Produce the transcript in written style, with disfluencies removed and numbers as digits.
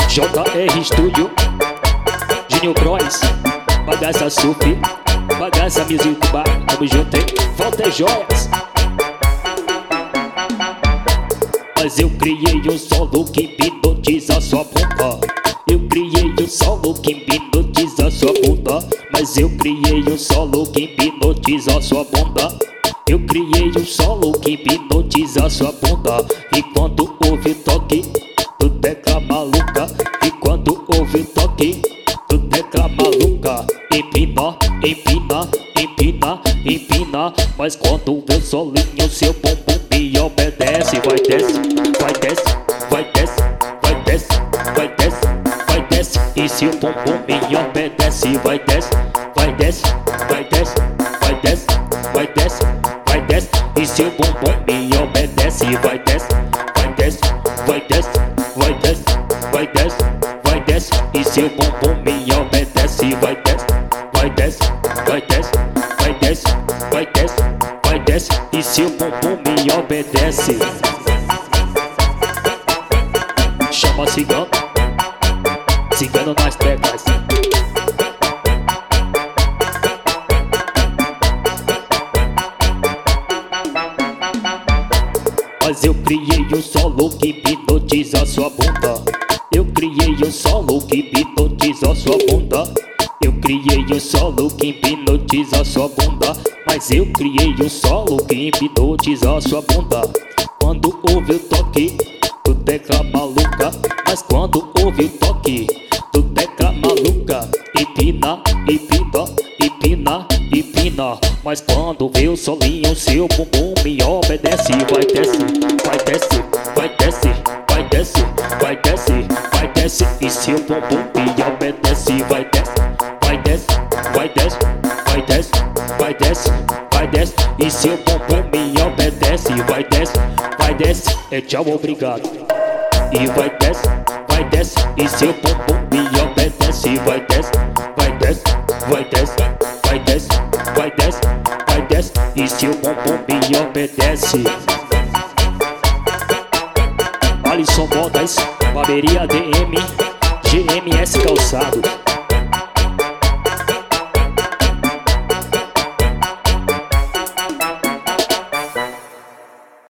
JR Studio, Junior Bros, Bagaça Sufi, Bagaça Music Bar, tamo junto, hein? Volta joias. Mas eu criei um solo que hipnotiza sua bunda. Eu criei um solo que hipnotiza sua bunda. Mas eu criei um solo que hipnotiza sua bunda. Eu criei um solo que hipnotiza sua bunda. E quando ouve o toque, tu fica maluca. E quando ouve o toque, tu fica maluca. Empina, empina, empina, empina. Mas quando vê o solinho, seu bumbum me obedece. Vai desce, vai desce, vai desce, vai desce, vai desce, vai desce. E se o bumbum me obedece, vai desce, vai desce, vai desce, vai desce, vai desce, vai desce. E se o bumbum me obedece, vai desce, vai desce, vai desce, vai desce, vai desce, vai desce. E se o bumbum me obedece, vai desce, vai desce, vai desce, vai desce, vai desce, vai desce. E se o bumbum me obedece, chama cigano, cigano nas teclas. Mas eu criei um solo que hipnotiza sua bunda. Eu criei um solo que hipnotiza sua bunda. Eu criei um solo que hipnotiza sua bunda. Mas eu criei um solo que hipnotiza sua bunda. Quando ouve o toque, tu fica maluca. Mas quando ouve o toque, tu fica maluca. Empina, empina, empina, empina. Mas quando vê o solinho, seu bumbum me obedece. Vai desce, vai desce, vai desce, vai desce, vai desce, vai desce. E seu bumbum me obedece. Vai desce, vai desce, vai desce, vai desce, vai desce, vai desce. E seu bumbum me obedece. Vai desce, vai desce, é tchau, obrigado. E vai desce, vai desce. E seu bumbum me obedece. Vai desce, vai desce, vai desce, vai desce, vai desce, vai desce. E seu bumbum me obedece. Alisson Modas, Barbearia DM, GMS Calçado.